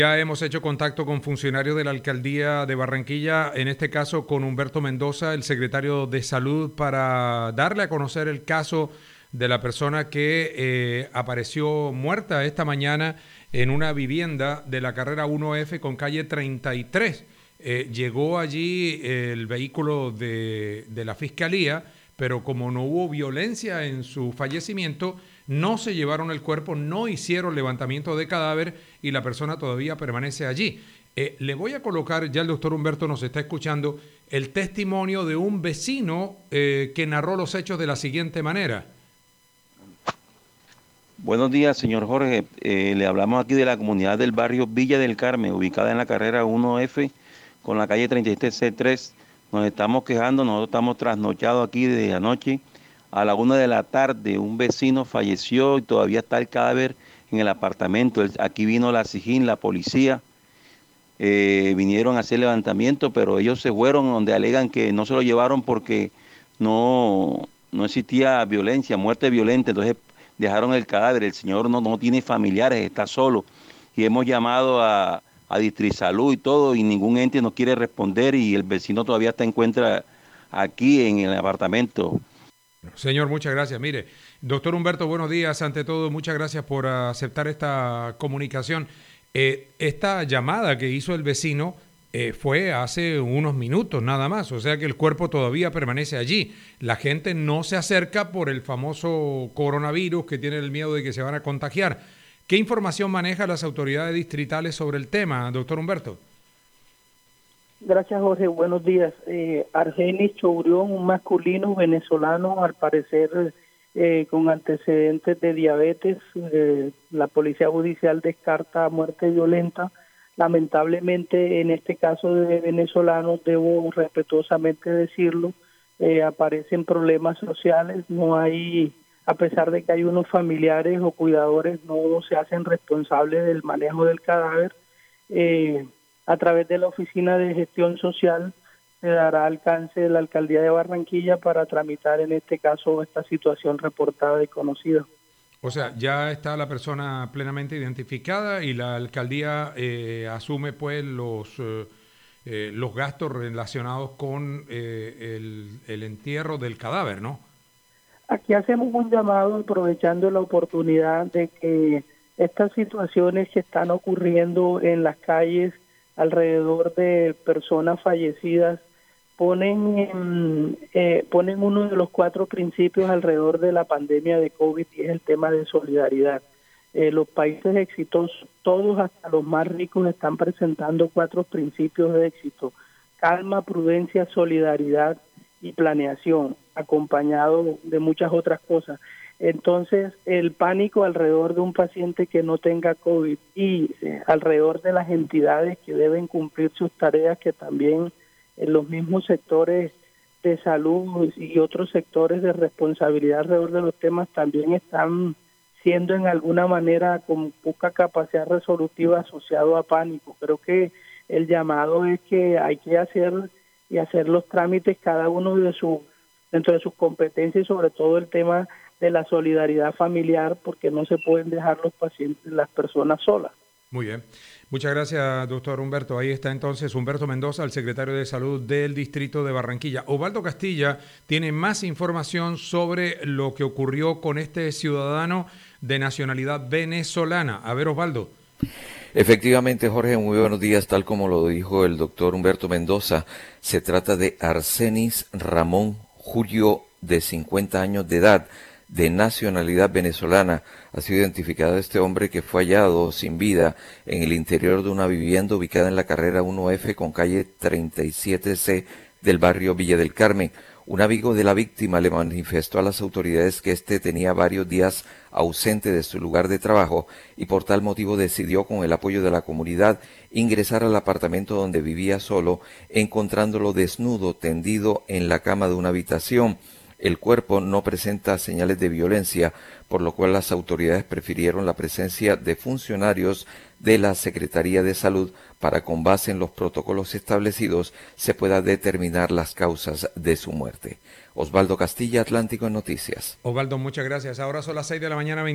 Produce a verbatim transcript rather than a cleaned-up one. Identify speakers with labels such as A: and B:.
A: Ya hemos hecho contacto con funcionarios de la Alcaldía de Barranquilla, en este caso con Humberto Mendoza, el secretario de Salud, para darle a conocer el caso de la persona que eh, apareció muerta esta mañana en una vivienda de la carrera uno F con calle treinta y tres. Eh, llegó allí el vehículo de, de la Fiscalía, pero como no hubo violencia en su fallecimiento, no se llevaron el cuerpo, no hicieron levantamiento de cadáver y la persona todavía permanece allí. Eh, le voy a colocar, ya el doctor Humberto nos está escuchando, el testimonio de un vecino eh, que narró los hechos de la siguiente manera.
B: Buenos días, señor Jorge. Eh, le hablamos aquí de la comunidad del barrio Villa del Carmen, ubicada en la carrera uno F con la calle treinta y tres C tres. Nos estamos quejando, nosotros estamos trasnochados aquí desde anoche. A la una de la tarde, un vecino falleció y todavía está el cadáver en el apartamento. Aquí vino la SIJIN, la policía, eh, vinieron a hacer levantamiento, pero ellos se fueron donde alegan que no se lo llevaron porque no, no existía violencia, muerte violenta. Entonces dejaron el cadáver. El señor no, no tiene familiares, está solo. Y hemos llamado a, a Distrisalud y todo, y ningún ente nos quiere responder, y el vecino todavía se encuentra aquí en el apartamento.
A: Señor, muchas gracias. Mire, doctor Humberto, buenos días. Ante todo, muchas gracias por aceptar esta comunicación. Eh, esta llamada que hizo el vecino eh, fue hace unos minutos nada más, o sea que el cuerpo todavía permanece allí. La gente no se acerca por el famoso coronavirus, que tiene el miedo de que se van a contagiar. ¿Qué información manejan las autoridades distritales sobre el tema, doctor Humberto?
C: Gracias, Jorge. Buenos días. Eh, Argenis Chourión, un masculino venezolano, al parecer eh, con antecedentes de diabetes. Eh, la Policía Judicial descarta muerte violenta. Lamentablemente, en este caso de venezolanos, debo respetuosamente decirlo, eh, aparecen problemas sociales. No hay, a pesar de que hay unos familiares o cuidadores, no se hacen responsables del manejo del cadáver. Eh, A través de la Oficina de Gestión Social se dará alcance de la Alcaldía de Barranquilla para tramitar en este caso esta situación reportada y conocida.
A: O sea, ya está la persona plenamente identificada y la alcaldía eh, asume pues los, eh, eh, los gastos relacionados con eh, el, el entierro del cadáver, ¿no?
C: Aquí hacemos un llamado aprovechando la oportunidad de que estas situaciones que están ocurriendo en las calles alrededor de personas fallecidas ponen en, eh, ponen uno de los cuatro principios alrededor de la pandemia de COVID, y es el tema de solidaridad. Eh, los países exitosos, todos hasta los más ricos, están presentando cuatro principios de éxito: calma, prudencia, solidaridad y planeación, acompañado de muchas otras cosas. Entonces, el pánico alrededor de un paciente que no tenga COVID y eh, alrededor de las entidades que deben cumplir sus tareas, que también en los mismos sectores de salud y otros sectores de responsabilidad alrededor de los temas también están siendo en alguna manera con poca capacidad resolutiva asociado a pánico. Creo que el llamado es que hay que hacer y hacer los trámites cada uno de su, dentro de sus competencias, y sobre todo el tema de la solidaridad familiar, porque no se pueden dejar los pacientes, las personas solas.
A: Muy bien. Muchas gracias, doctor Humberto. Ahí está entonces Humberto Mendoza, el secretario de Salud del Distrito de Barranquilla. Osvaldo Castilla tiene más información sobre lo que ocurrió con este ciudadano de nacionalidad venezolana. A ver, Osvaldo.
D: Efectivamente, Jorge, muy buenos días. Tal como lo dijo el doctor Humberto Mendoza, se trata de Arsenis Ramón Julio, de cincuenta años de edad, de nacionalidad venezolana. Ha sido identificado este hombre que fue hallado sin vida en el interior de una vivienda ubicada en la carrera uno F con calle treinta y siete C del barrio Villa del Carmen. Un amigo de la víctima le manifestó a las autoridades que éste tenía varios días ausente de su lugar de trabajo y por tal motivo decidió, con el apoyo de la comunidad, ingresar al apartamento donde vivía solo, encontrándolo desnudo, tendido en la cama de una habitación. El cuerpo no presenta señales de violencia, por lo cual las autoridades prefirieron la presencia de funcionarios de la Secretaría de Salud para, con base en los protocolos establecidos, se pueda determinar las causas de su muerte. Osvaldo Castilla, Atlántico Noticias.
A: Osvaldo, muchas gracias. Ahora son las seis de la mañana.